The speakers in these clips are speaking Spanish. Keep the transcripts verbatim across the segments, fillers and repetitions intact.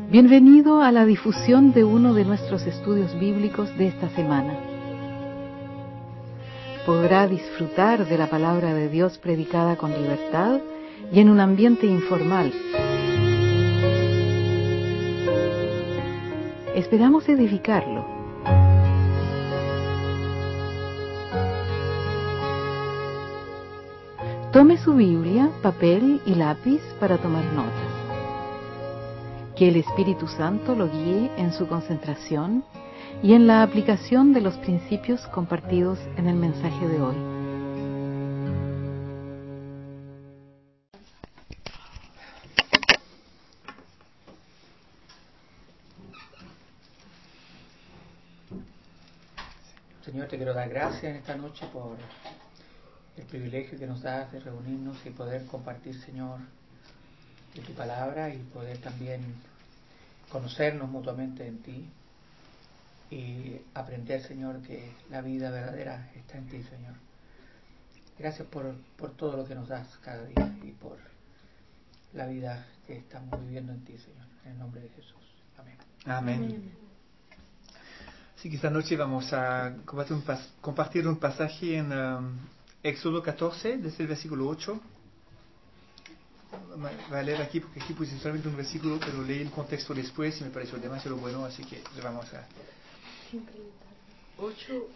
Bienvenido a la difusión de uno de nuestros estudios bíblicos de esta semana. Podrá disfrutar de la palabra de Dios predicada con libertad y en un ambiente informal. Esperamos edificarlo. Tome su Biblia, papel y lápiz para tomar notas. Que el Espíritu Santo lo guíe en su concentración y en la aplicación de los principios compartidos en el mensaje de hoy. Señor, te quiero dar gracias en esta noche por el privilegio que nos das de reunirnos y poder compartir, Señor, de tu palabra y poder también conocernos mutuamente en ti y aprender, Señor, que la vida verdadera está en ti, Señor. Gracias por, por todo lo que nos das cada día y por la vida que estamos viviendo en ti, Señor. En el nombre de Jesús. Amén. Amén. Amén. Así que esta noche vamos a compartir un, pas- compartir un pasaje en um, Éxodo catorce, desde el versículo ocho. Va a leer aquí porque aquí puse solamente un versículo, pero leí el contexto después y me pareció demasiado bueno, así que le vamos a... ¿ocho?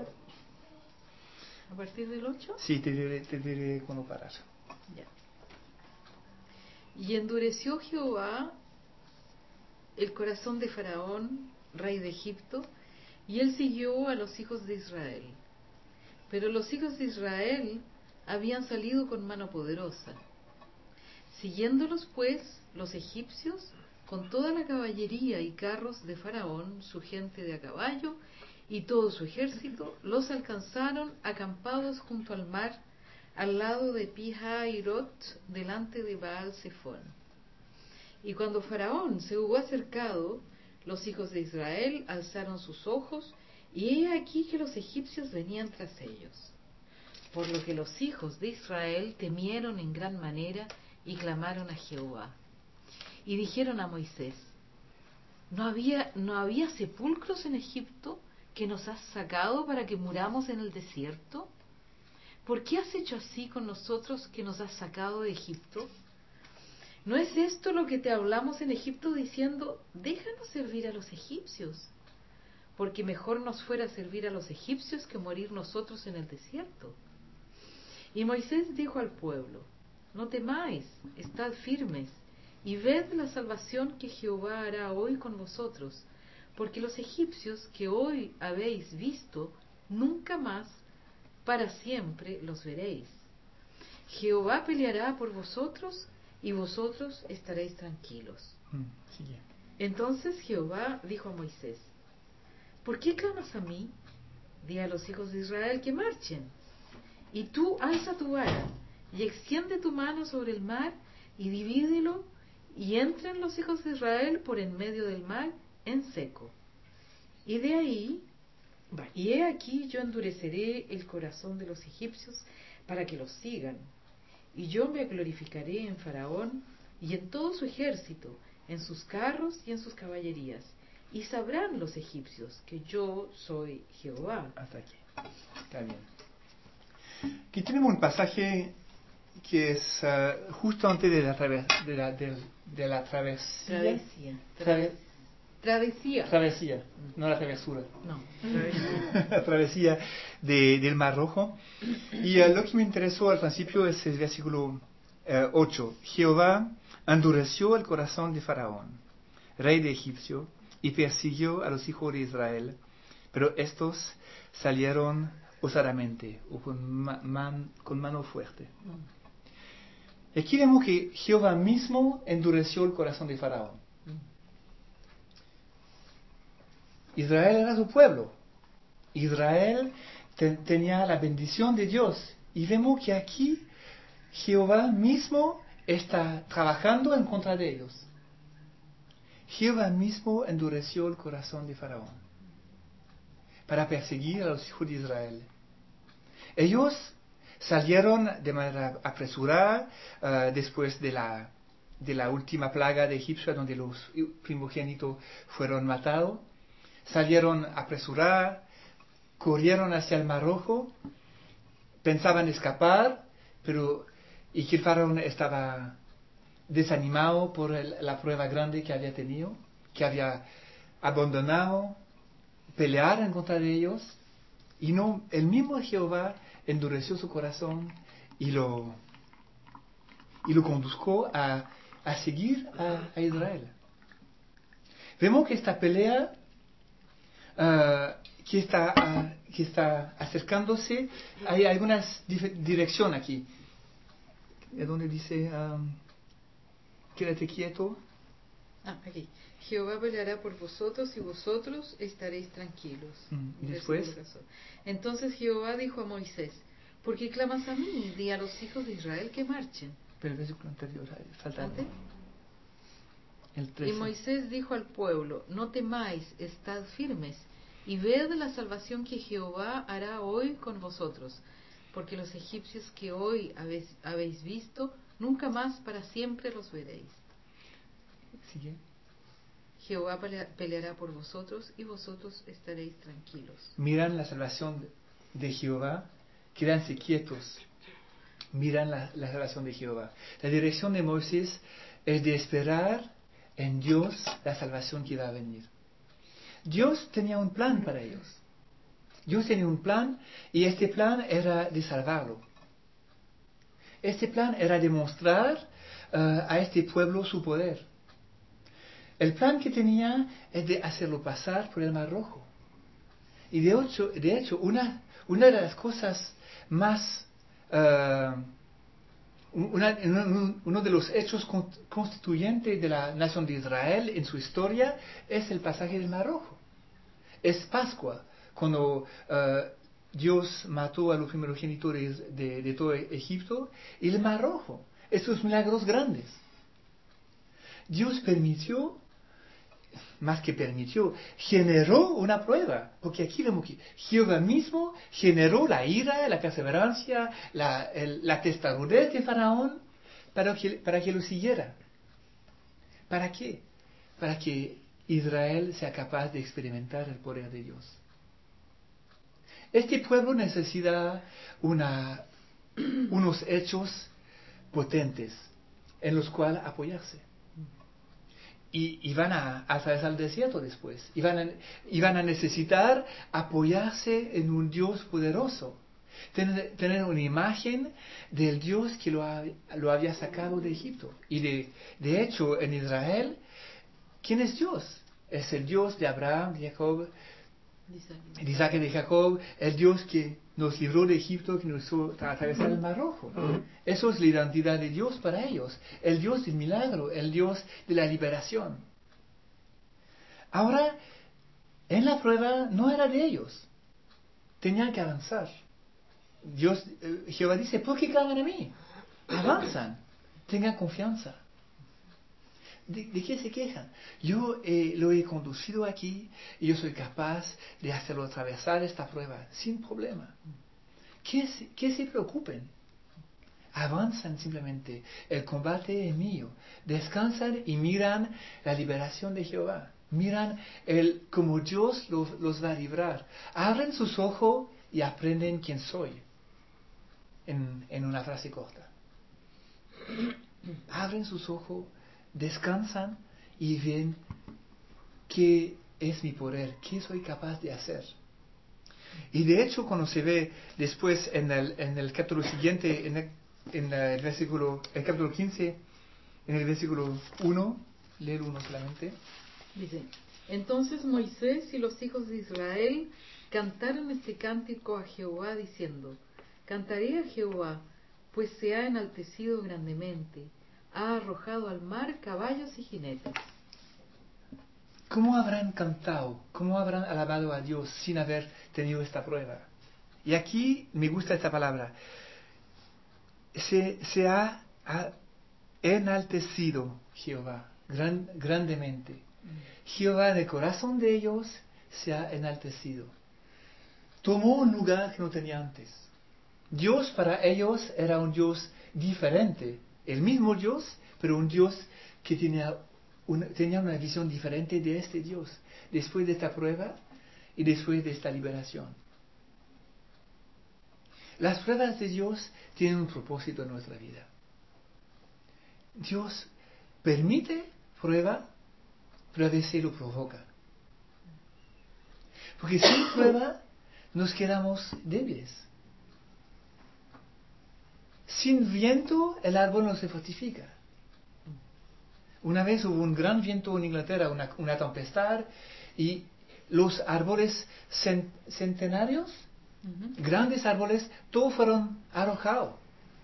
¿A partir del ocho? Sí, te diré, te diré cuándo parar. Ya. Y endureció Jehová el corazón de Faraón, rey de Egipto, y él siguió a los hijos de Israel. Pero los hijos de Israel habían salido con mano poderosa. Siguiéndolos pues los egipcios con toda la caballería y carros de Faraón, su gente de a caballo y todo su ejército, los alcanzaron acampados junto al mar, al lado de Pi-Hahirot, delante de Baal-Zephón. Y cuando Faraón se hubo acercado, los hijos de Israel alzaron sus ojos, y he aquí que los egipcios venían tras ellos. Por lo que los hijos de Israel temieron en gran manera y clamaron a Jehová. Y dijeron a Moisés: ¿No había, ¿no había sepulcros en Egipto que nos has sacado para que muramos en el desierto? ¿Por qué has hecho así con nosotros que nos has sacado de Egipto? ¿No es esto lo que te hablamos en Egipto diciendo: déjanos servir a los egipcios? Porque mejor nos fuera servir a los egipcios que morir nosotros en el desierto. Y Moisés dijo al pueblo: no temáis, estad firmes, y ved la salvación que Jehová hará hoy con vosotros, porque los egipcios que hoy habéis visto, nunca más para siempre los veréis. Jehová peleará por vosotros, y vosotros estaréis tranquilos. Mm, sí. Entonces Jehová dijo a Moisés: ¿por qué clamas a mí? Di a los hijos de Israel que marchen. Y tú alza tu vara, y extiende tu mano sobre el mar, y divídelo, y entren los hijos de Israel por en medio del mar, en seco. Y de ahí, y he aquí yo endureceré el corazón de los egipcios, para que los sigan. Y yo me glorificaré en Faraón, y en todo su ejército, en sus carros y en sus caballerías. Y sabrán los egipcios que yo soy Jehová. Hasta aquí. Está bien. Aquí tenemos un pasaje que es uh, justo antes de la, traves, de la, de, de la travesía. Travesía. Trave, travesía. Travesía, no la travesura. No, travesía. La travesía de, del Mar Rojo. Y uh, lo que me interesó al principio es el versículo uh, ocho. Jehová endureció el corazón de Faraón, rey de Egipcio, y persiguió a los hijos de Israel, pero estos salieron osadamente o con, ma, man, con mano fuerte. Y aquí vemos que Jehová mismo endureció el corazón de Faraón. Israel era su pueblo. Israel te, tenía la bendición de Dios. Y vemos que aquí Jehová mismo está trabajando en contra de ellos. Jehová mismo endureció el corazón de Faraón para perseguir a los hijos de Israel. Ellos salieron de manera apresurada uh, después de la, de la última plaga de Egipto, donde los primogénitos fueron matados, salieron apresurados, corrieron hacia el Mar Rojo, pensaban escapar, pero y que el faraón estaba desanimado por el, la prueba grande que había tenido, que había abandonado pelear en contra de ellos, y no, el mismo Jehová endureció su corazón y lo y lo condujo a, a seguir a, a Israel. Vemos que esta pelea uh, que, está, uh, que está acercándose, hay algunas direcciones aquí. Es donde dice, um, quédate quieto. Ah, aquí. Jehová peleará por vosotros y vosotros estaréis tranquilos. Mm, ¿y después? Entonces Jehová dijo a Moisés, ¿por qué clamas a mí? Di a los hijos de Israel que marchen. Pero el versículo anterior, falta ¿Ante? el Y trece. Moisés dijo al pueblo, no temáis, estad firmes, y ved la salvación que Jehová hará hoy con vosotros, porque los egipcios que hoy habéis, habéis visto, nunca más para siempre los veréis. ¿Sigue? Jehová peleará por vosotros y vosotros estaréis tranquilos. Miran la salvación de Jehová, quédanse quietos. Miran la, la salvación de Jehová. La dirección de Moisés es de esperar en Dios la salvación que va a venir. Dios tenía un plan para ellos. Dios tenía un plan y este plan era de salvarlo. Este plan era demostrar uh, a este pueblo su poder. El plan que tenía es de hacerlo pasar por el Mar Rojo. Y de hecho, de hecho una, una de las cosas más... Uh, una, uno de los hechos constituyentes de la nación de Israel en su historia es el pasaje del Mar Rojo. Es Pascua, cuando uh, Dios mató a los primerogenitores de, de todo Egipto, y el Mar Rojo. Esos milagros grandes. Dios permitió, más que permitió, generó una prueba, porque aquí vemos que Jehová mismo generó la ira, la perseverancia, la, el, la testarudez de Faraón para que, para que lo siguiera. ¿Para qué? Para que Israel sea capaz de experimentar el poder de Dios. Este pueblo necesita una, unos hechos potentes en los cuales apoyarse. Y, y van a, a atravesar el desierto después. Y van, a, y van a necesitar apoyarse en un Dios poderoso. Tener, tener una imagen del Dios que lo, ha, lo había sacado de Egipto. Y de, de hecho, en Israel, ¿quién es Dios? Es el Dios de Abraham, de Jacob, de Isaac y de Jacob, el Dios que nos libró de Egipto, que nos hizo atravesar el Mar Rojo. Eso es la identidad de Dios para ellos, el Dios del milagro, el Dios de la liberación. Ahora, en la prueba no era de ellos, tenían que avanzar. Dios, eh, Jehová dice, ¿por qué claman a mí? Avanzan, tengan confianza. ¿De, ¿De qué se quejan? Yo eh, lo he conducido aquí y yo soy capaz de hacerlo atravesar esta prueba sin problema. ¿Qué se, qué se preocupen? Avanzan simplemente. El combate es mío. Descansan y miran la liberación de Jehová. Miran el, cómo Dios los, los va a librar. Abren sus ojos y aprenden quién soy. En, en una frase corta. Abren sus ojos, descansan y ven qué es mi poder, qué soy capaz de hacer. Y de hecho, cuando se ve después en el, en el capítulo siguiente, en el, en el versículo, el capítulo quince, en el versículo uno, lee el uno solamente. Dice, entonces Moisés y los hijos de Israel cantaron este cántico a Jehová diciendo, cantaré a Jehová, pues se ha enaltecido grandemente, ha arrojado al mar caballos y jinetes. ¿Cómo habrán cantado? ¿Cómo habrán alabado a Dios sin haber tenido esta prueba? Y aquí me gusta esta palabra. Se, se ha, ha enaltecido Jehová gran, grandemente. Jehová en el corazón de ellos se ha enaltecido. Tomó un lugar que no tenía antes. Dios para ellos era un Dios diferente. El mismo Dios, pero un Dios que tenía una, tenía una visión diferente de este Dios, después de esta prueba y después de esta liberación. Las pruebas de Dios tienen un propósito en nuestra vida. Dios permite prueba, pero a veces lo provoca. Porque sin prueba nos quedamos débiles. Sin viento el árbol no se fortifica. Una vez hubo un gran viento en Inglaterra, una, una tempestad, y los árboles cent, centenarios, uh-huh. grandes árboles, todos fueron arrojados.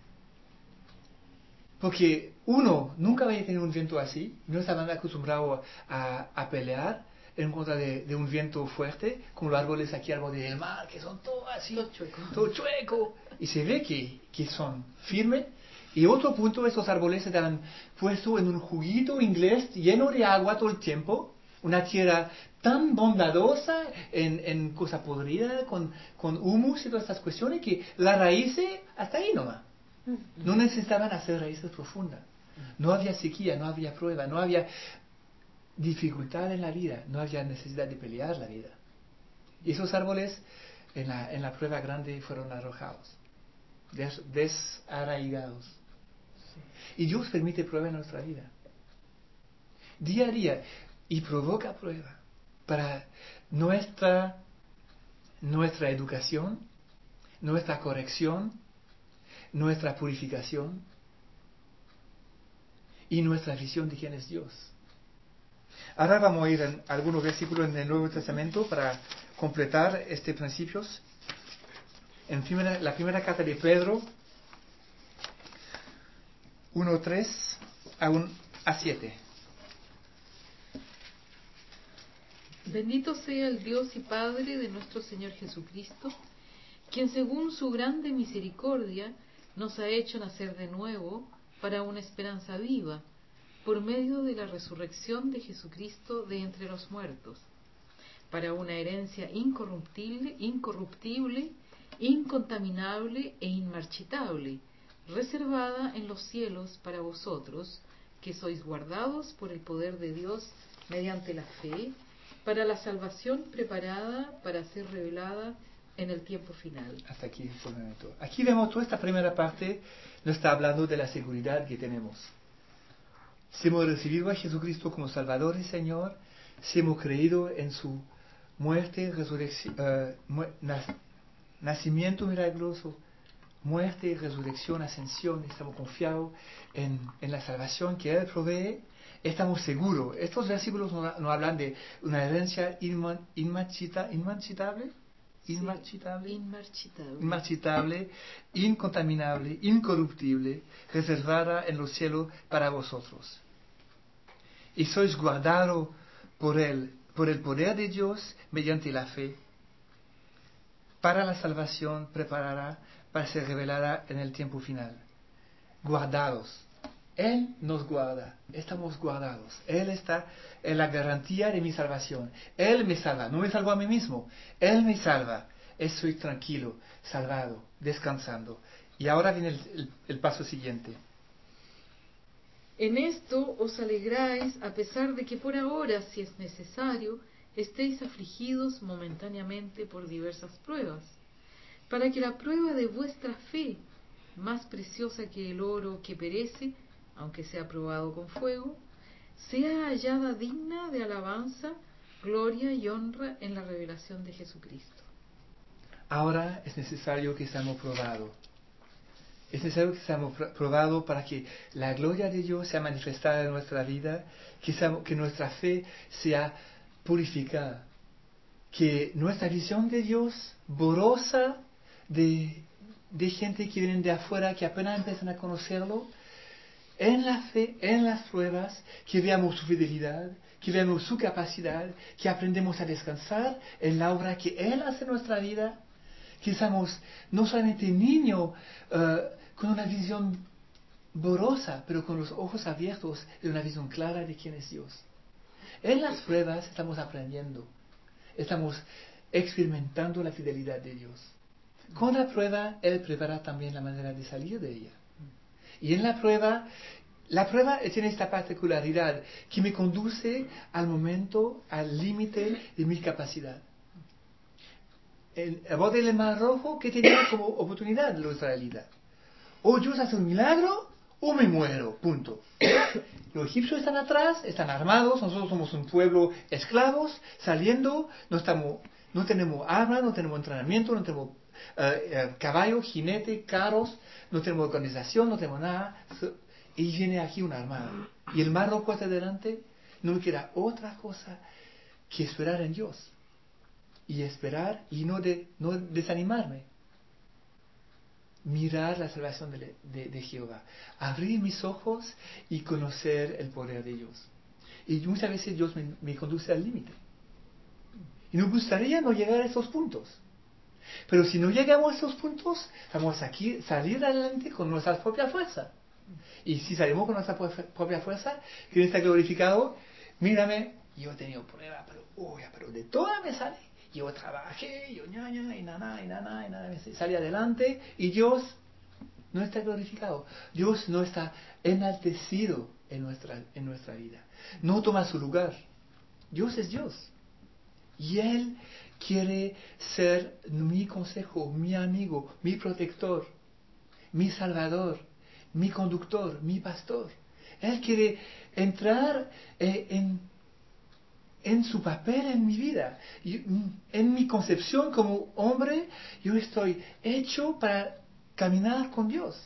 Porque uno nunca había tenido un viento así, no estaban acostumbrados a, a pelear en contra de, de un viento fuerte, como los árboles aquí al borde del mar, que son todos así, todo chueco, todo chueco. Y se ve que, que son firmes. Y otro punto, estos árboles estaban puestos en un juguito inglés lleno de agua todo el tiempo, una tierra tan bondadosa en, en cosa podrida, con, con humus y todas estas cuestiones, que las raíces hasta ahí nomás. No necesitaban hacer raíces profundas. No había sequía, no había prueba, no había dificultad en la vida, no había necesidad de pelear la vida. Y esos árboles en la, en la prueba grande fueron arrojados, des, desarraigados. Y Dios permite prueba en nuestra vida, día a día, y provoca prueba para nuestra, nuestra educación, nuestra corrección, nuestra purificación y nuestra visión de quién es Dios. Ahora vamos a ir en algunos versículos en el Nuevo Testamento para completar estos principios. En primera, la primera carta de Pedro, uno tres a siete. Bendito sea el Dios y Padre de nuestro Señor Jesucristo, quien según su grande misericordia nos ha hecho nacer de nuevo para una esperanza viva, por medio de la resurrección de Jesucristo de entre los muertos, para una herencia incorruptible, incorruptible, incontaminable e inmarchitable, reservada en los cielos para vosotros, que sois guardados por el poder de Dios mediante la fe, para la salvación preparada para ser revelada en el tiempo final. Hasta aquí, por un momento. Aquí vemos toda esta primera parte, nos está hablando de la seguridad que tenemos. Si hemos recibido a Jesucristo como Salvador y Señor, si hemos creído en su muerte, resurrección, uh, nac- nacimiento milagroso, muerte, resurrección, ascensión, estamos confiados en, en la salvación que Él provee, estamos seguros. Estos versículos nos, nos hablan de una herencia inma, inmarchita, inmarchitable, inmarchitable, sí, inmarchitable, inmarchitable, incontaminable, incorruptible, reservada en los cielos para vosotros. Y sois guardados por Él, por el poder de Dios mediante la fe, para la salvación preparada para ser revelada en el tiempo final. Guardados. Él nos guarda, estamos guardados. Él está en la garantía de mi salvación. Él me salva, no me salvo a mí mismo. Él me salva. Estoy tranquilo, salvado, descansando. Y ahora viene el, el, el paso siguiente. En esto os alegráis a pesar de que por ahora, si es necesario, estéis afligidos momentáneamente por diversas pruebas, para que la prueba de vuestra fe, más preciosa que el oro que perece, aunque sea probado con fuego, sea hallada digna de alabanza, gloria y honra en la revelación de Jesucristo. Ahora es necesario que seamos probados. Es necesario que seamos probados para que la gloria de Dios sea manifestada en nuestra vida, que, seamos, que nuestra fe sea purificada, que nuestra visión de Dios, borrosa de, de gente que viene de afuera, que apenas empiezan a conocerlo, en la fe, en las pruebas, que veamos su fidelidad, que veamos su capacidad, que aprendemos a descansar en la obra que Él hace en nuestra vida, que seamos no solamente niños uh, con una visión borrosa, pero con los ojos abiertos de una visión clara de quién es Dios. En las pruebas estamos aprendiendo, estamos experimentando la fidelidad de Dios. Con la prueba, Él prepara también la manera de salir de ella. Y en la prueba, la prueba tiene esta particularidad que me conduce al momento, al límite de mi capacidad. El, el bote del Mar Rojo, que tenía como oportunidad los israelitas. O Dios hace un milagro, o me muero, punto. Los egipcios están atrás, están armados, nosotros somos un pueblo esclavos, saliendo, no, estamos, no tenemos armas, no tenemos entrenamiento, no tenemos uh, uh, caballo, jinete, carros, no tenemos organización, no tenemos nada. Y viene aquí una armada. Y el Mar Rojo hacia adelante, no me queda otra cosa que esperar en Dios. Y esperar y no, de, no desanimarme. Mirar la salvación de, de, de Jehová. Abrir mis ojos y conocer el poder de Dios. Y muchas veces Dios me, me conduce al límite. Y nos gustaría no llegar a esos puntos. Pero si no llegamos a esos puntos, vamos a aquí, salir adelante con nuestra propia fuerza. Y si salimos con nuestra propia fuerza, ¿quién está glorificado? Mírame, yo he tenido pruebas, pero, uy, pero de todas me sale. Yo trabajé, yo ñaña, y nana, y nana, y nana, salí adelante, y Dios no está glorificado. Dios no está enaltecido en nuestra, en nuestra vida. No toma su lugar. Dios es Dios. Y Él quiere ser mi consejo, mi amigo, mi protector, mi salvador, mi conductor, mi pastor. Él quiere entrar eh, en en su papel en mi vida. Y, en mi concepción como hombre, yo estoy hecho para caminar con Dios.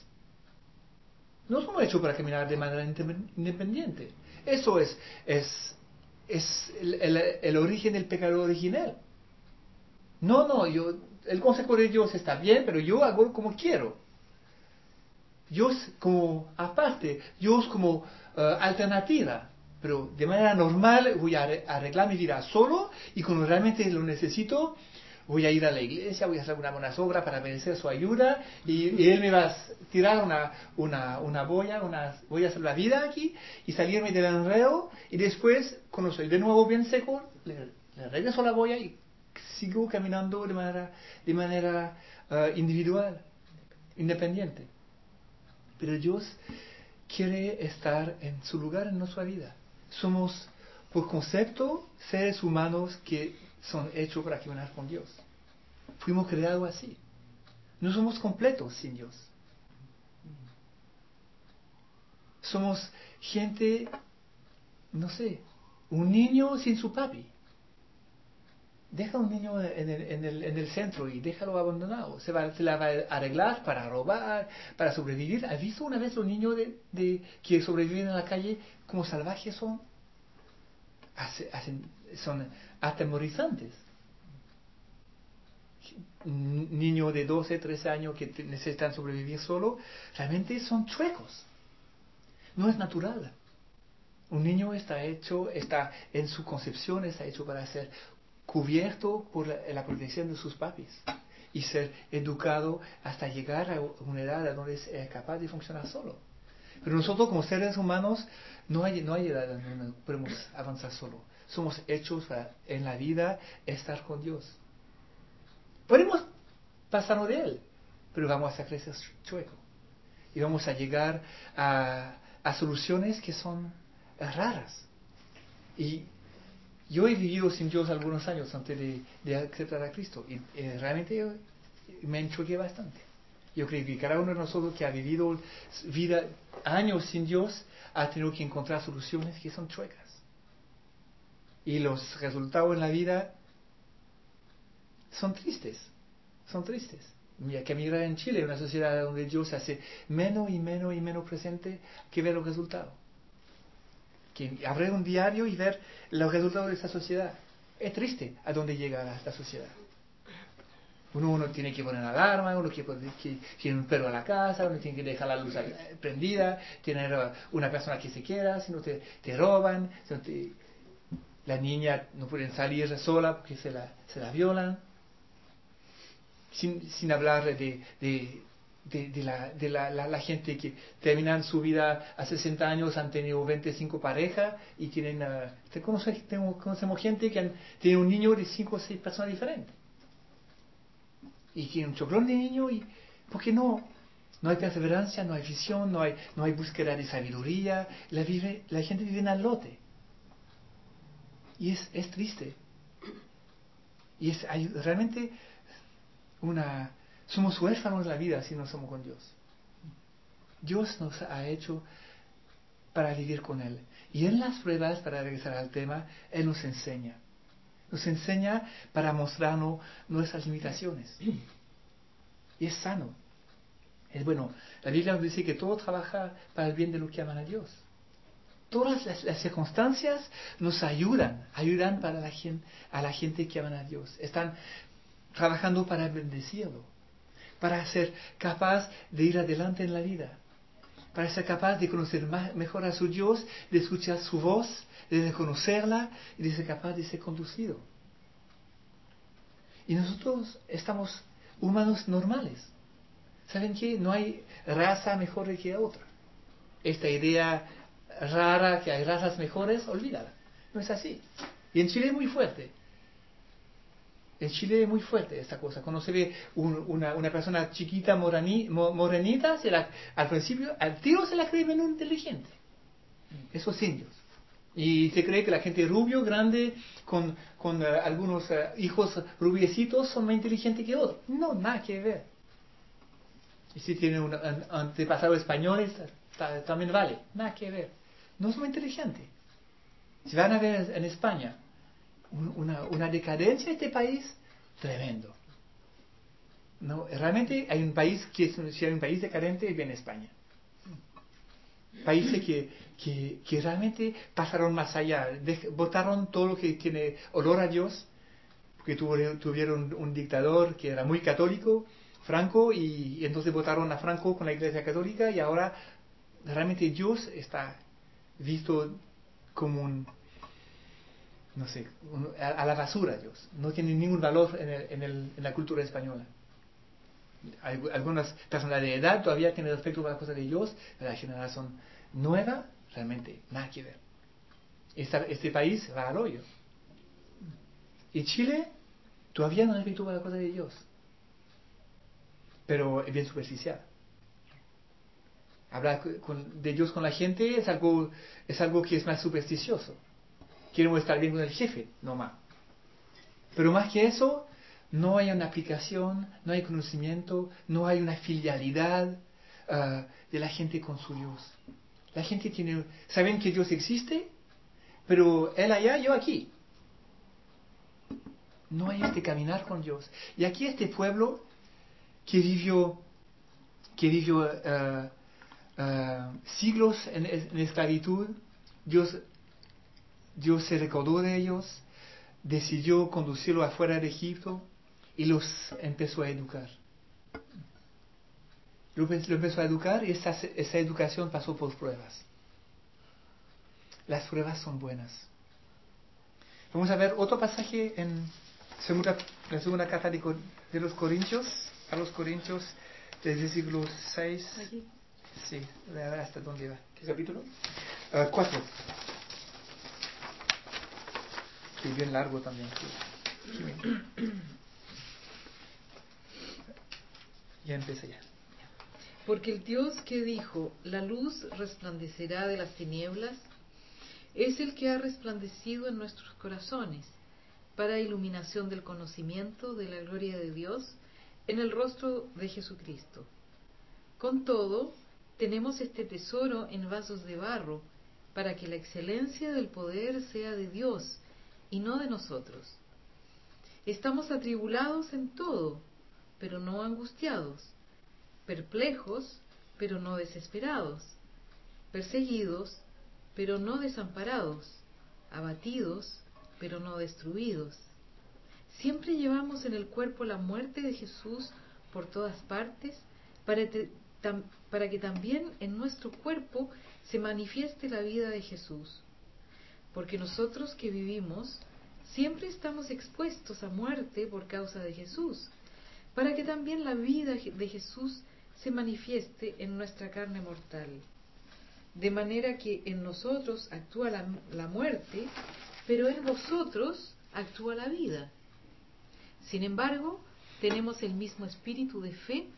No somos hechos para caminar de manera independiente. Eso es, es, es el, el, el origen del pecado original. No, no, yo, el consejo de Dios está bien, pero yo hago como quiero. Dios como aparte, Dios como uh, alternativa. Pero de manera normal voy a arreglar mi vida solo y cuando realmente lo necesito voy a ir a la iglesia, voy a hacer una buena obra para merecer su ayuda y, y Él me va a tirar una, una, una boya, una, voy a hacer la vida aquí y salirme del enredo y después, cuando soy de nuevo bien seco, le, le regreso la boya y sigo caminando de manera, de manera uh, individual, independiente. Pero Dios quiere estar en su lugar en nuestra vida. Somos, por concepto, seres humanos que son hechos para caminar con Dios. Fuimos creados así. No somos completos sin Dios. Somos gente, no sé, un niño sin su papi. Deja a un niño en el, en el, en el centro y déjalo abandonado. Se, va, se la va a arreglar para robar, para sobrevivir. ¿Has visto una vez los niños de, de, que sobreviven en la calle como salvajes son? Hace, hacen, son atemorizantes. Niños de doce, trece años que necesitan sobrevivir solo, realmente son chuecos. No es natural. Un niño está hecho, está en su concepción, está hecho para ser cubierto por la, la protección de sus papis y ser educado hasta llegar a una edad donde es capaz de funcionar solo. Pero nosotros como seres humanos no hay, no hay edad donde podemos avanzar solo. Somos hechos para en la vida estar con Dios. Podemos pasarnos de Él, pero vamos a crecer chueco y vamos a llegar a, a soluciones que son raras. Y yo he vivido sin Dios algunos años antes de, de aceptar a Cristo y eh, realmente yo, me enchoqué bastante. Yo creo que cada uno de nosotros que ha vivido vida, años sin Dios ha tenido que encontrar soluciones que son chuecas. Y los resultados en la vida son tristes, son tristes. Mira, que mirar en Chile, una sociedad donde Dios se hace menos y menos y menos presente, que ver los resultados. Que abrir un diario y ver los resultados de esta sociedad. Es triste a dónde llega esta sociedad. Uno, uno tiene que poner alarma, uno quiere, que, tiene un perro a la casa, uno tiene que dejar la luz prendida, tener una persona que se queda, si no te, te roban, si no te, la niña no puede salir sola porque se la, se la violan. Sin, sin hablar de, de, de, de, la, de la, la, la gente que terminan su vida a sesenta años, han tenido veinticinco parejas y tienen, uh, conocemos, conocemos gente que han, tiene un niño de cinco o seis personas diferentes. Y tiene un choclón de niño y, ¿por qué no? No hay perseverancia, no hay visión, no hay, no hay búsqueda de sabiduría. La, vive, la gente vive en al lote. Y es, es triste. Y es hay realmente una... Somos huérfanos de la vida si no somos con Dios. Dios nos ha hecho para vivir con Él. Y en las pruebas, para regresar al tema, Él nos enseña. Nos enseña para mostrarnos nuestras limitaciones. Y es sano. Es bueno. La Biblia nos dice que todo trabaja para el bien de los que aman a Dios. Todas las, las circunstancias nos ayudan, ayudan para la gente, a la gente que aman a Dios. Están trabajando para bendecirlo, para ser capaz de ir adelante en la vida, para ser capaz de conocer más, mejor a su Dios, de escuchar su voz, de reconocerla y de ser capaz de ser conducido. Y nosotros estamos humanos normales. ¿Saben qué? No hay raza mejor que otra. Esta idea rara que hay razas mejores, olvídala. No es así. Y en Chile es muy fuerte. En Chile es muy fuerte esta cosa. Cuando se ve un, una, una persona chiquita, morani, mo, morenita, se la, al principio, al tiro se la cree menos inteligente. Esos indios. Y se cree que la gente rubio, grande, con, con uh, algunos uh, hijos rubiecitos, son más inteligentes que otros. No, nada que ver. Y si tienen un, un antepasado español, también vale. Nada que ver. No son inteligentes. Si van a ver en España una, una decadencia de este país, tremendo. No, realmente hay un país que es, si hay un país decadente, es bien España. Países que, que, que realmente pasaron más allá, de, botaron todo lo que tiene olor a Dios, porque tuvo, tuvieron un, un dictador que era muy católico, Franco, y, y entonces votaron a Franco con la Iglesia Católica, y ahora realmente Dios está visto como un, no sé, un, a, a la basura Dios. No tiene ningún valor en, el, en, el, en la cultura española. Hay, algunas personas de edad todavía tienen respeto a las cosas de Dios, pero la generación nueva, realmente, nada que ver. Esta, este país va al hoyo. Y Chile todavía no respeto a las cosas de Dios. Pero es bien superficial. Hablar con, de Dios con la gente es algo, es algo que es más supersticioso. Queremos estar bien con el jefe, no más. Pero más que eso, no hay una aplicación, no hay conocimiento, no hay una filialidad uh, de la gente con su Dios. La gente tiene, saben que Dios existe, pero Él allá, yo aquí. No hay este caminar con Dios. Y aquí este pueblo que vivió, que vivió uh, uh, siglos en, en esclavitud, Dios, Dios se recordó de ellos, decidió conducirlo afuera de Egipto y los empezó a educar. Lo, lo empezó a educar y esa, esa educación pasó por pruebas. Las pruebas son buenas. Vamos a ver otro pasaje en segunda, la segunda carta de, de los Corintios, a los Corintios, desde el siglo seis. Aquí. Sí, ¿hasta dónde va? ¿Qué capítulo? Uh, cuatro. Sí, bien largo también. Sí. Ya empecé ya. Porque el Dios que dijo, la luz resplandecerá de las tinieblas, es el que ha resplandecido en nuestros corazones, para iluminación del conocimiento de la gloria de Dios en el rostro de Jesucristo. Con todo, tenemos este tesoro en vasos de barro, para que la excelencia del poder sea de Dios y no de nosotros. Estamos atribulados en todo, pero no angustiados, perplejos, pero no desesperados, perseguidos, pero no desamparados, abatidos, pero no destruidos. Siempre llevamos en el cuerpo la muerte de Jesús por todas partes, para, te, tam, para que también en nuestro cuerpo se manifieste la vida de Jesús. Porque nosotros que vivimos, siempre estamos expuestos a muerte por causa de Jesús, para que también la vida de Jesús se manifieste en nuestra carne mortal. De manera que en nosotros actúa la, la muerte, pero en vosotros actúa la vida. Sin embargo, tenemos el mismo espíritu de fe,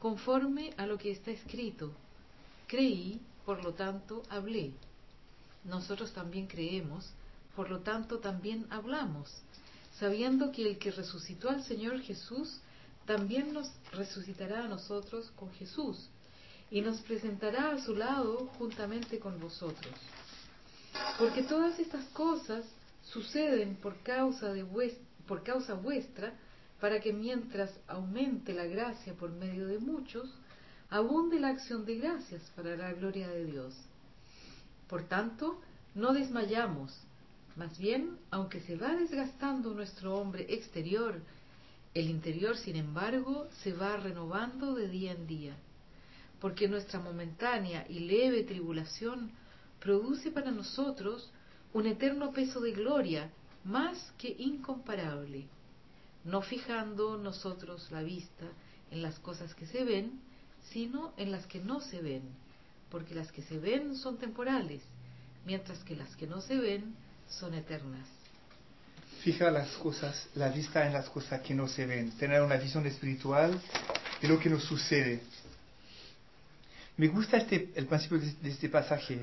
conforme a lo que está escrito. Creí, por lo tanto hablé. Nosotros también creemos, por lo tanto también hablamos, sabiendo que el que resucitó al Señor Jesús también nos resucitará a nosotros con Jesús y nos presentará a su lado juntamente con vosotros. Porque todas estas cosas suceden por causa, de vuest- por causa vuestra, para que mientras aumente la gracia por medio de muchos, abunde la acción de gracias para la gloria de Dios. Por tanto, no desmayamos, más bien, aunque se va desgastando nuestro hombre exterior, el interior, sin embargo, se va renovando de día en día, porque nuestra momentánea y leve tribulación produce para nosotros un eterno peso de gloria más que incomparable, no fijando nosotros la vista en las cosas que se ven, sino en las que no se ven, porque las que se ven son temporales, mientras que las que no se ven son eternas. Fija las cosas, la vista en las cosas que no se ven, tener una visión espiritual de lo que nos sucede. Me gusta este, el principio de, de este pasaje,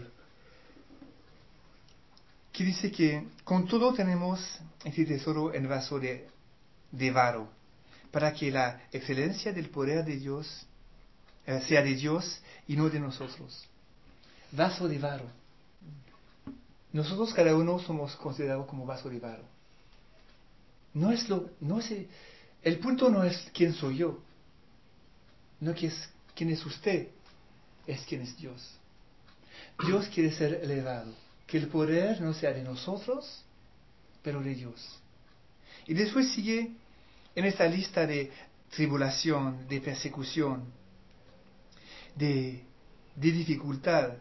que dice que con todo tenemos este tesoro en vaso de, de barro, para que la excelencia del poder de Dios eh, sea de Dios y no de nosotros. Vaso de barro. Nosotros cada uno somos considerados como vaso de barro. No es lo, no es el, el punto no es quién soy yo, no que es quién es usted, es quién es Dios. Dios quiere ser elevado, que el poder no sea de nosotros, pero de Dios. Y después sigue en esta lista de tribulación, de persecución, de, de dificultad,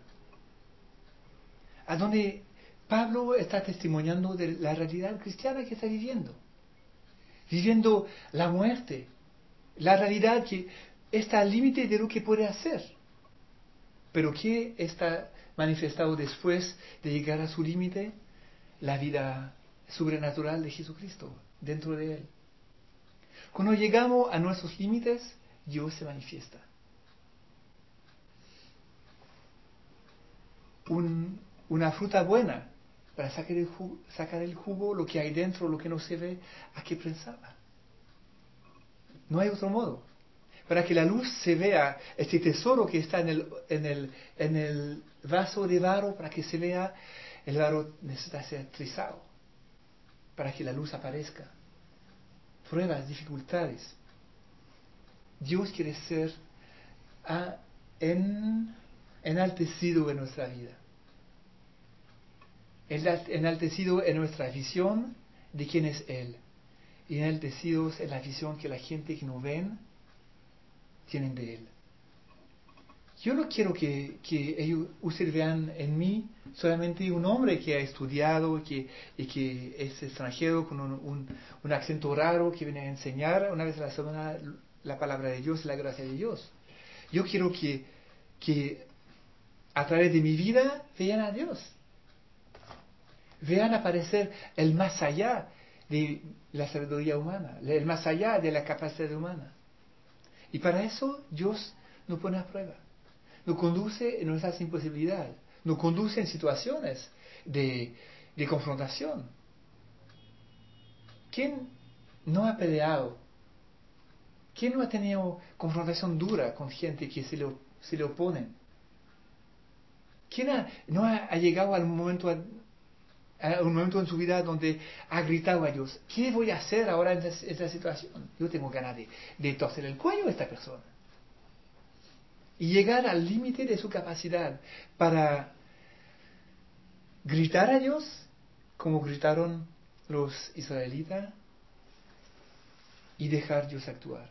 a donde Pablo está testimoniando de la realidad cristiana que está viviendo. Viviendo la muerte, la realidad que está al límite de lo que puede hacer, pero que está manifestado después de llegar a su límite, la vida sobrenatural de Jesucristo dentro de él. Cuando llegamos a nuestros límites, Dios se manifiesta. Un, una fruta buena, para sacar el, jugo, sacar el jugo, lo que hay dentro, lo que no se ve, hay que prensarla. No hay otro modo. Para que la luz se vea, este tesoro que está en el, en el, en el vaso de barro, para que se vea, el barro necesita ser trizado, para que la luz aparezca. Pruebas, dificultades. Dios quiere ser a, en, enaltecido en nuestra vida. Enaltecido en nuestra visión de quién es Él. Y enaltecidos en la visión que la gente que no ven tienen de Él. Yo no quiero que, que ellos, ustedes vean en mí solamente un hombre que ha estudiado que, y que es extranjero con un, un, un acento raro que viene a enseñar una vez a la semana la palabra de Dios y la gracia de Dios. Yo quiero que, que a través de mi vida vean a Dios. Vean aparecer el más allá de la sabiduría humana, el más allá de la capacidad humana. Y para eso Dios nos pone a prueba, nos conduce en nuestras imposibilidades, nos conduce en situaciones de, de confrontación. ¿Quién no ha peleado? ¿Quién no ha tenido confrontación dura con gente que se le, se le oponen? ¿Quién ha, no ha, ha llegado al momento, a, a un momento en su vida donde ha gritado a Dios, ¿qué voy a hacer ahora en esta, esta situación? Yo tengo ganas de, de torcer el cuello a esta persona. Y llegar al límite de su capacidad para gritar a Dios como gritaron los israelitas y dejar Dios actuar.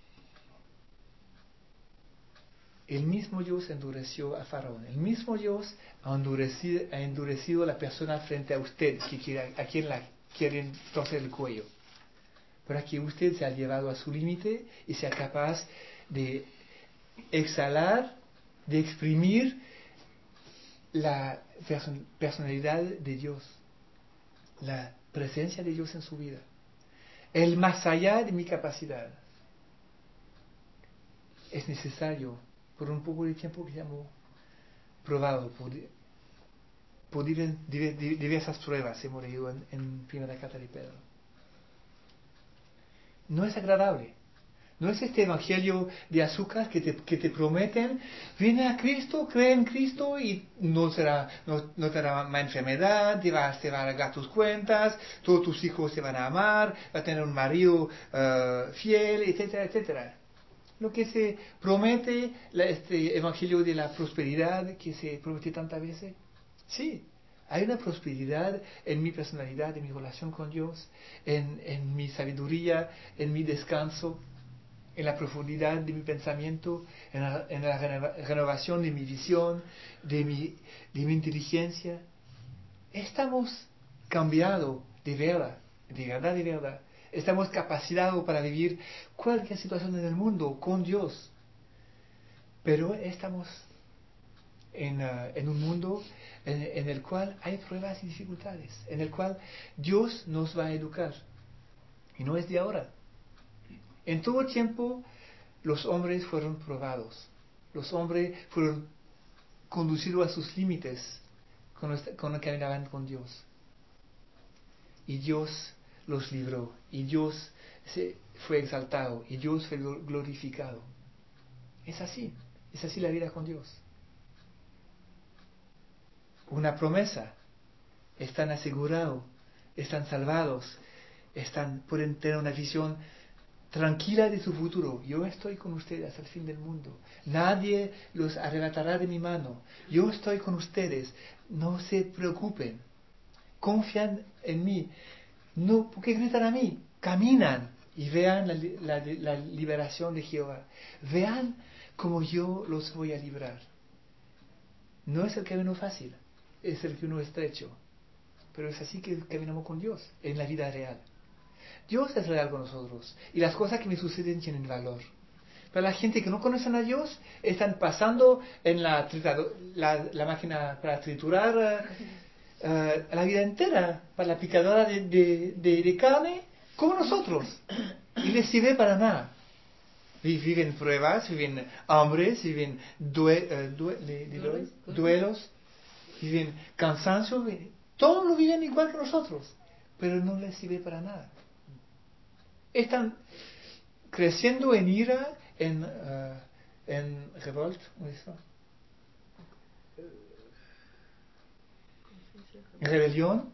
El mismo Dios endureció a Faraón. El mismo Dios ha endurecido, ha endurecido a la persona frente a usted, que quiera, a quien la quieren torcer el cuello, para que usted sea llevado a su límite y sea capaz de exhalar, de exprimir la person- personalidad de Dios, la presencia de Dios en su vida, el más allá de mi capacidad. es necesario, por un poco de tiempo, que seamos probados por, por diversas pruebas, hemos leído en, en primera carta de Pedro. No es agradable. No es este evangelio de azúcar que te, que te prometen, viene a Cristo, cree en Cristo y no, será, no, no te dará más enfermedad, te va, te va a arreglar tus cuentas, todos tus hijos te van a amar, va a tener un marido uh, fiel, etcétera, etcétera. Lo que se promete, la, este evangelio de la prosperidad que se promete tantas veces, sí. Hay una prosperidad en mi personalidad, en mi relación con Dios, en, en mi sabiduría, en mi descanso, en la profundidad de mi pensamiento, en la, en la renovación de mi visión, de mi, de mi inteligencia. Estamos cambiados de verdad, de verdad, de verdad. Estamos capacitados para vivir cualquier situación en el mundo con Dios. Pero estamos en, uh, en un mundo en, en el cual hay pruebas y dificultades, en el cual Dios nos va a educar. Y no es de ahora. En todo tiempo los hombres fueron probados. Los hombres fueron conducidos a sus límites cuando caminaban con Dios. Y Dios los libró. Y Dios se fue exaltado. Y Dios fue glorificado. Es así. Es así la vida con Dios. Una promesa. Están asegurados. Están salvados. Están, pueden tener una visión tranquila de su futuro. Yo estoy con ustedes hasta el fin del mundo. Nadie los arrebatará de mi mano. Yo estoy con ustedes. No se preocupen. Confían en mí. No, ¿por qué gritan a mí? Caminan y vean la, la, la liberación de Jehová. Vean cómo yo los voy a librar. No es el camino fácil, es el camino estrecho. Pero es así que caminamos con Dios en la vida real. Dios es real con nosotros y las cosas que me suceden tienen valor. Pero la gente que no conocen a Dios están pasando en la, la, la máquina para triturar uh, uh, la vida entera, para la picadora de, de, de, de carne, como nosotros. Y les sirve para nada. Viven pruebas, viven hambres, viven due, uh, due, de, de duelos, duelos, viven cansancio, viven, todos lo viven igual que nosotros, pero no les sirve para nada. Están creciendo en ira, en, uh, en revolt, en rebelión.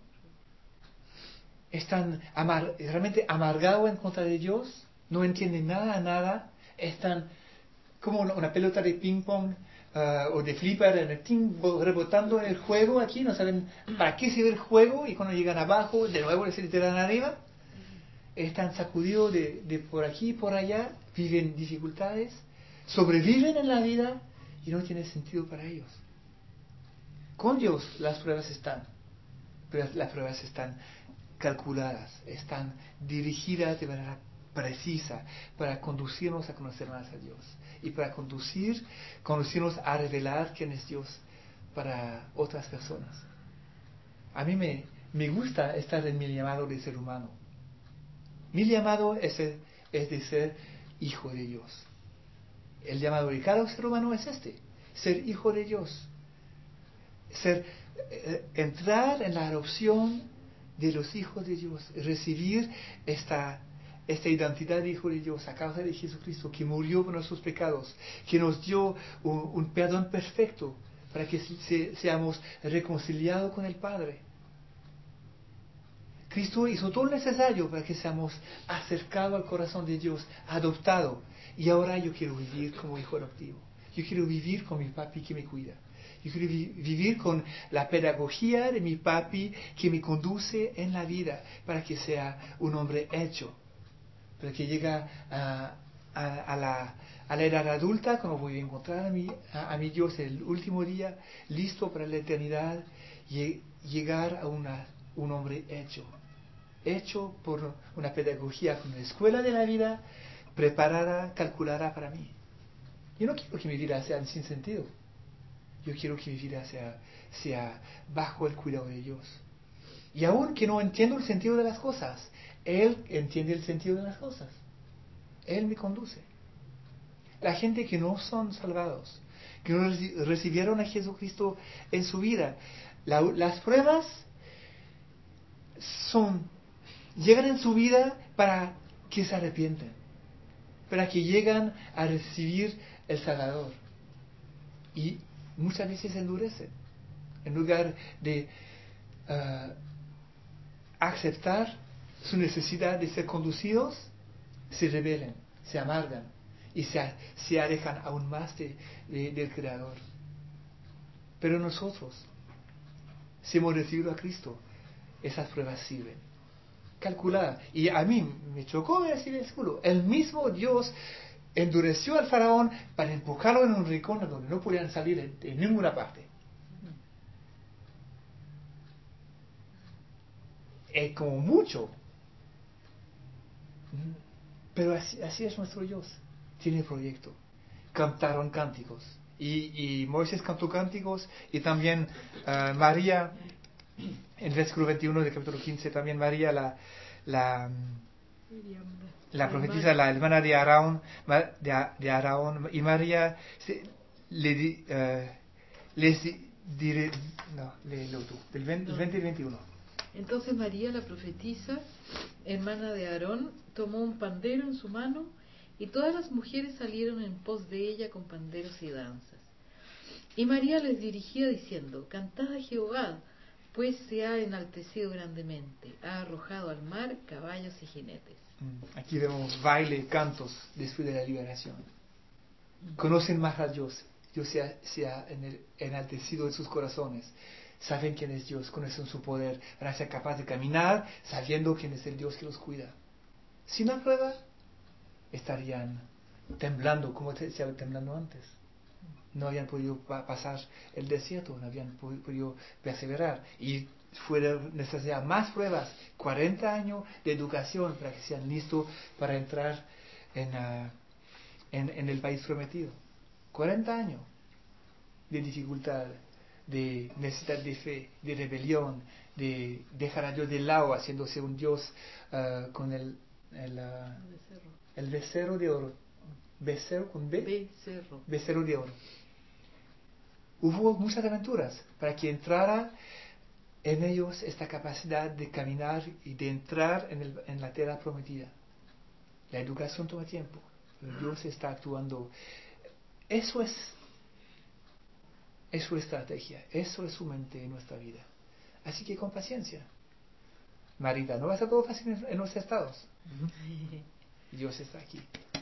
Están amar, realmente amargados en contra de Dios, no entienden nada, nada. Están como una, una pelota de ping pong uh, o de flipper en el team, rebotando en el juego aquí, no saben para qué sirve el juego y cuando llegan abajo, de nuevo se tiran arriba. Están sacudidos de, de por aquí y por allá, viven dificultades, sobreviven en la vida y no tiene sentido para ellos. Con Dios las pruebas están, pero las pruebas están calculadas, están dirigidas de manera precisa para conducirnos a conocer más a Dios y para conducir, conducirnos a revelar quién es Dios para otras personas. A mí me, me gusta estar en mi llamado de ser humano. Mi llamado es, el, es de ser hijo de Dios. El llamado de cada ser humano es este, ser hijo de Dios. Ser, eh, entrar en la adopción de los hijos de Dios, recibir esta, esta identidad de hijo de Dios a causa de Jesucristo, que murió por nuestros pecados, que nos dio un, un perdón perfecto para que se, seamos reconciliados con el Padre. Cristo hizo todo lo necesario para que seamos acercados al corazón de Dios, adoptados. Y ahora yo quiero vivir como hijo adoptivo. Yo quiero vivir con mi papi que me cuida. Yo quiero vi- vivir con la pedagogía de mi papi que me conduce en la vida para que sea un hombre hecho. Para que llegue a, a, a, la, a la edad adulta, cuando voy a encontrar a mi, a, a mi Dios el último día, listo para la eternidad, y llegar a una, un hombre hecho. Hecho por una pedagogía, con una escuela de la vida preparada, calculada para mí. Yo no quiero que mi vida sea sin sentido. Yo quiero que mi vida sea, sea bajo el cuidado de Dios. Y aun que no entiendo el sentido de las cosas, Él entiende el sentido de las cosas. Él me conduce. la gente que no son salvados, que no recibieron a Jesucristo en su vida. La, las pruebas son, llegan en su vida para que se arrepienten, para que llegan a recibir el Salvador. Y muchas veces endurecen. En lugar de uh, aceptar su necesidad de ser conducidos, se rebelen, se amargan y se, se alejan aún más de, de, del Creador. Pero nosotros, si hemos recibido a Cristo, esas pruebas sirven. Calculada. Y a mí me chocó ese versículo. El mismo Dios endureció al faraón para empujarlo en un rincón donde no podían salir en, en ninguna parte. Es como mucho. Pero así, así es nuestro Dios. Tiene proyecto. Cantaron cánticos. Y, y Moisés cantó cánticos. Y también uh, María, en el versículo veintiuno del capítulo quince, también María, la, la, la profetisa, la hermana de Aarón, de, de Aarón, y María se, le, uh, les diré, no, léelo tú, del veinte, veinte y veintiuno. Entonces María, la profetisa, hermana de Aarón, tomó un pandero en su mano, y todas las mujeres salieron en pos de ella con panderos y danzas. Y María les dirigía diciendo: cantad a Jehová, pues se ha enaltecido grandemente, ha arrojado al mar caballos y jinetes. Aquí vemos baile, cantos después de la liberación. Conocen más a Dios. Dios se ha, se ha enaltecido en sus corazones. Saben quién es Dios, conocen su poder, van a ser capaces de caminar sabiendo quién es el Dios que los cuida. Sin la prueba, estarían temblando como estaban temblando antes. No habían podido pa- pasar el desierto, no habían podido perseverar. Y fueron necesarias más pruebas, cuarenta años de educación para que sean listos para entrar en, uh, en, en el país prometido. cuarenta años de dificultad, de necesidad de fe, de rebelión, de dejar a Dios de lado, haciéndose un Dios uh, con el, el, uh, el becerro de oro. Becerro con B. Becerro. Becerro de oro. Hubo muchas aventuras para que entrara en ellos esta capacidad de caminar y de entrar en, el, en la tierra prometida. La educación toma tiempo, pero Dios está actuando. Eso es, es su estrategia, eso es su mente en nuestra vida. Así que con paciencia. Marita, no va a ser todo fácil en, en los estados. Dios está aquí.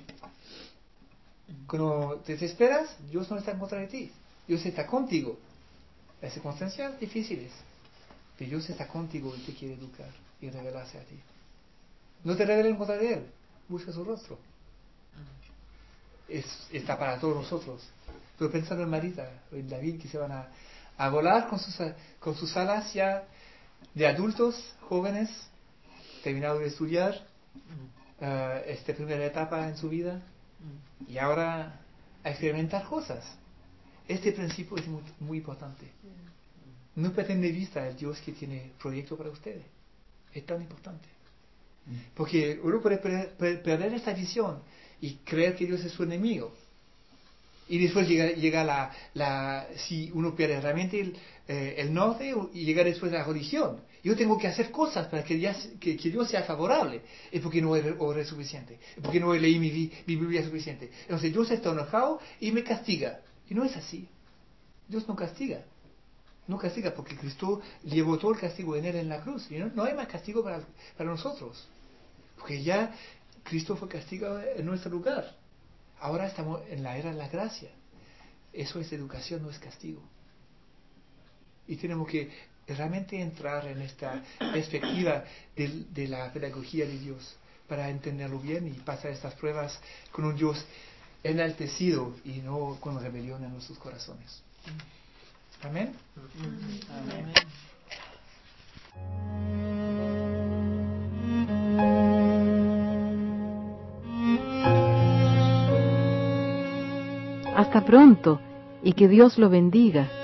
Cuando te desesperas, Dios no está en contra de ti. Dios está contigo. Las circunstancias difíciles, pero Dios está contigo y te quiere educar y revelarse a ti. No te reveles en contra de Él, busca su rostro. Es, está para todos nosotros. Pero pensando en Marita o en David, que se van a, a volar con sus, con sus alas ya de adultos, jóvenes, terminado de estudiar, uh, esta primera etapa en su vida, y ahora a experimentar cosas. Este principio es muy, muy importante. No pierdan de vista el Dios que tiene proyecto para ustedes. Es tan importante. Porque uno puede perder, perder esta visión y creer que Dios es su enemigo. Y después llega, llega la, la... Si uno pierde realmente el, eh, el norte, y llega después la religión. Yo tengo que hacer cosas para que, ya, que, que Dios sea favorable. Es porque no oré suficiente. Es porque no leí mi, mi Biblia suficiente. Entonces Dios está enojado y me castiga. Y no es así. Dios no castiga. No castiga porque Cristo llevó todo el castigo en Él en la cruz. Y no, no hay más castigo para, para nosotros. Porque ya Cristo fue castigado en nuestro lugar. Ahora estamos en la era de la gracia. Eso es educación, no es castigo. Y tenemos que realmente entrar en esta perspectiva de, de la pedagogía de Dios para entenderlo bien y pasar estas pruebas con un Dios enaltecido y no con rebelión en nuestros corazones. Amén. Amén. Hasta pronto y que Dios lo bendiga.